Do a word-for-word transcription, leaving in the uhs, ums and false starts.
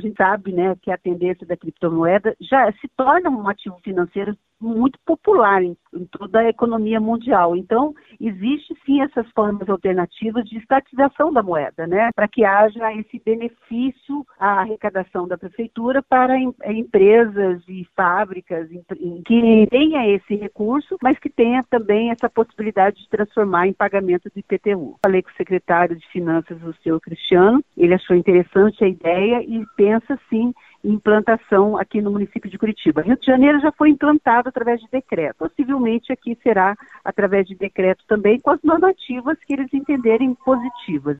gente sabe, né, que a tendência da criptomoeda já se torna um ativo financeiro muito popular em, em toda a economia mundial. Então, existe sim essas formas alternativas de estatização da moeda, né, para que haja esse benefício à arrecadação da prefeitura para em, empresas e fábricas em, em, que tenha esse recurso, mas que tenha também essa possibilidade de transformar em pagamento do I P T U. Falei com o secretário de Finanças, o senhor Cristiano, ele achou interessante a ideia e pensa sim em implantação aqui no município de Curitiba. Rio de Janeiro já foi implantado através de decreto. Possivelmente aqui será através de decreto também, com as normativas que eles entenderem positivas.